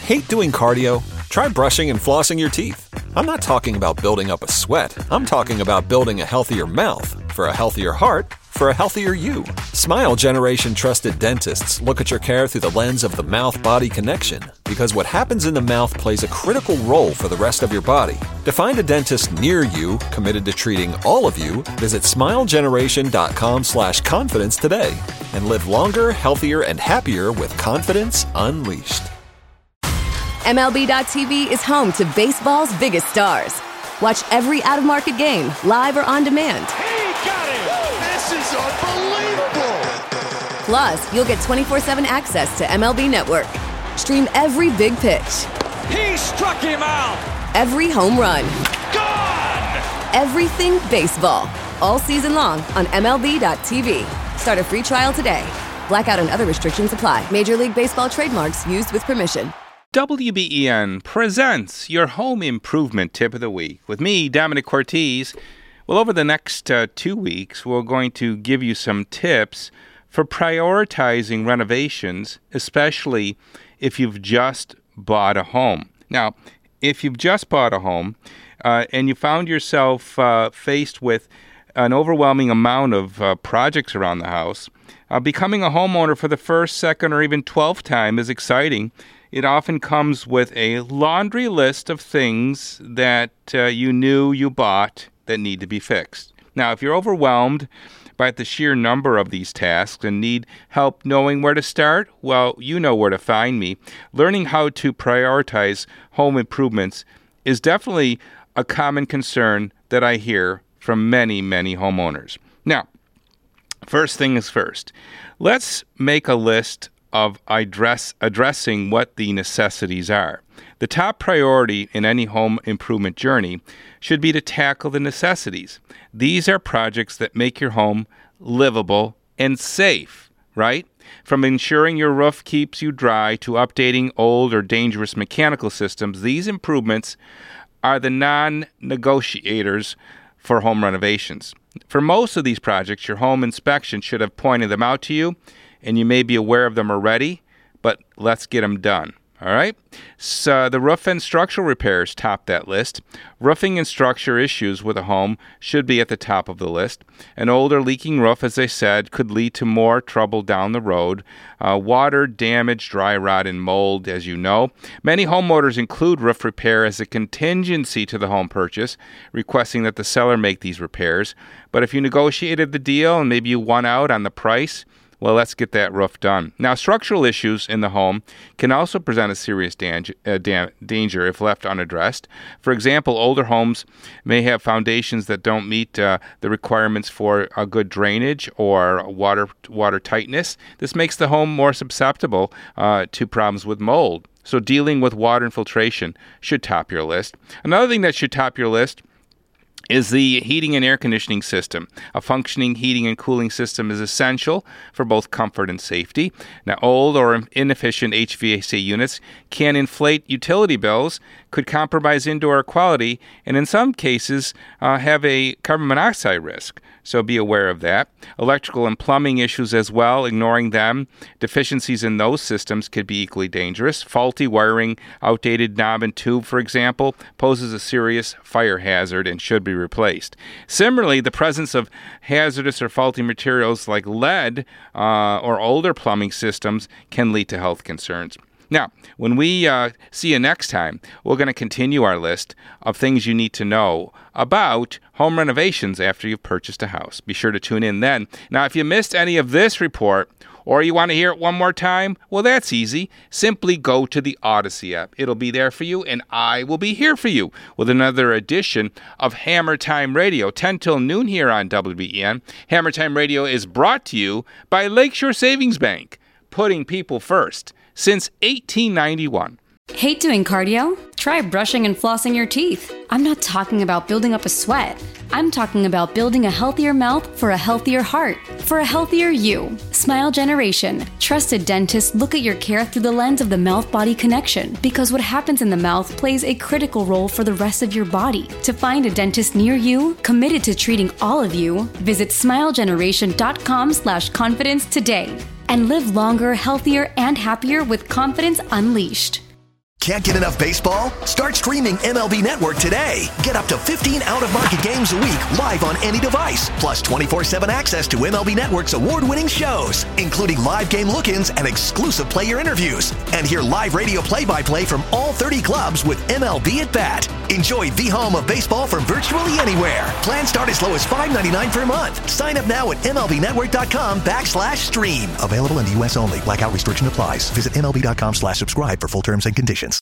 Hate doing cardio? Try brushing and flossing your teeth. I'm not talking about building up a sweat. I'm talking about building a healthier mouth for a healthier heart for a healthier you. Smile Generation trusted dentists look at your care through the lens of the mouth-body connection because what happens in the mouth plays a critical role for the rest of your body. To find a dentist near you committed to treating all of you, visit smilegeneration.com/confidence today and live longer, healthier, and happier with confidence unleashed. MLB.tv is home to baseball's biggest stars. Watch every out-of-market game, live or on demand. He got it! This is unbelievable! Plus, you'll get 24/7 access to MLB Network. Stream every big pitch. He struck him out! Every home run. Gone! Everything baseball. All season long on MLB.tv. Start a free trial today. Blackout and other restrictions apply. Major League Baseball trademarks used with permission. WBEN presents your home improvement tip of the week. With me, Dominic Cortese. Well, over the next 2 weeks, we're going to give you some tips for prioritizing renovations, especially if you've just bought a home. Now, if you've just bought a home and you found yourself faced with an overwhelming amount of projects around the house, becoming a homeowner for the first, second, or even 12th time is exciting. It often comes with a laundry list of things that you knew you bought that need to be fixed. Now, if you're overwhelmed by the sheer number of these tasks and need help knowing where to start, well, you know where to find me. Learning how to prioritize home improvements is definitely a common concern that I hear from many, many homeowners. Now, first thing is first. Let's make a list of addressing what the necessities are. The top priority in any home improvement journey should be to tackle the necessities. These are projects that make your home livable and safe, right? From ensuring your roof keeps you dry to updating old or dangerous mechanical systems, these improvements are the non-negotiators for home renovations. For most of these projects, your home inspection should have pointed them out to you, and you may be aware of them already, but let's get them done, all right? So the roof and structural repairs top that list. Roofing and structure issues with a home should be at the top of the list. An older leaking roof, as I said, could lead to more trouble down the road. Water damage, dry rot, and mold, as you know. Many homeowners include roof repair as a contingency to the home purchase, requesting that the seller make these repairs. But if you negotiated the deal and maybe you won out on the price, well, let's get that roof done. Now, structural issues in the home can also present a serious danger if left unaddressed. For example, older homes may have foundations that don't meet the requirements for a good drainage or water tightness. This makes the home more susceptible to problems with mold. So dealing with water infiltration should top your list. Another thing that should top your list is the heating and air conditioning system. A functioning heating and cooling system is essential for both comfort and safety. Now, old or inefficient HVAC units can inflate utility bills, could compromise indoor quality, and in some cases have a carbon monoxide risk. So be aware of that. Electrical and plumbing issues as well, ignoring them. Deficiencies in those systems could be equally dangerous. Faulty wiring, outdated knob and tube, for example, poses a serious fire hazard and should be replaced. Similarly, the presence of hazardous or faulty materials like lead or older plumbing systems can lead to health concerns. Now, when we see you next time, we're going to continue our list of things you need to know about home renovations after you've purchased a house. Be sure to tune in then. Now, if you missed any of this report or you want to hear it one more time, well, that's easy. Simply go to the Odyssey app. It'll be there for you, and I will be here for you with another edition of Hammer Time Radio, 10 till noon here on WBEN. Hammer Time Radio is brought to you by Lakeshore Savings Bank, putting people first since 1891. Hate doing cardio? Try brushing and flossing your teeth. I'm not talking about building up a sweat. I'm talking about building a healthier mouth for a healthier heart, for a healthier you. Smile Generation. Trusted dentists look at your care through the lens of the mouth-body connection because what happens in the mouth plays a critical role for the rest of your body. To find a dentist near you, committed to treating all of you, visit smilegeneration.com/confidence today and live longer, healthier, and happier with confidence unleashed. Can't get enough baseball? Start streaming MLB Network today. Get up to 15 out-of-market games a week live on any device, plus 24/7 access to MLB Network's award-winning shows, including live game look-ins and exclusive player interviews. And hear live radio play-by-play from all 30 clubs with MLB at Bat. Enjoy the home of baseball from virtually anywhere. Plans start as low as $5.99 per month. Sign up now at MLBnetwork.com/stream. Available in the U.S. only. Blackout restriction applies. Visit MLB.com/subscribe for full terms and conditions.